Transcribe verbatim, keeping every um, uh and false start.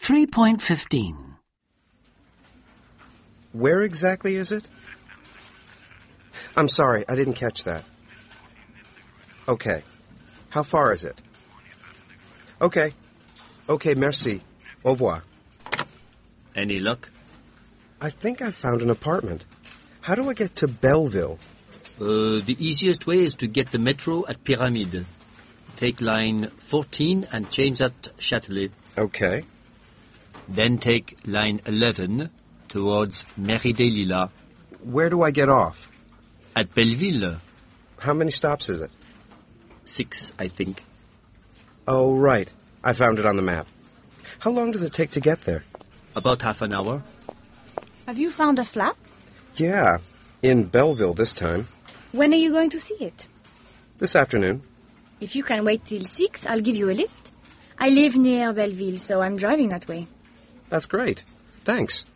three point fifteen. Where exactly is it? I'm sorry, I didn't catch that. Okay. How far is it? Okay. Okay, merci. Au revoir. Any luck? I think I found an apartment. How do I get to Belleville? Uh, the easiest way is to get the metro at Pyramide. Take line fourteen and change at Châtelet. Okay. Then take line eleven towards Mairie des Lilas. Where do I get off? At Belleville. How many stops is it? Six, I think. Oh, right. I found it on the map. How long does it take to get there? About half an hour. Have you found a flat? Yeah, in Belleville this time. When are you going to see it? This afternoon. If you can wait till six, I'll give you a lift. I live near Belleville, so I'm driving that way. That's great. Thanks.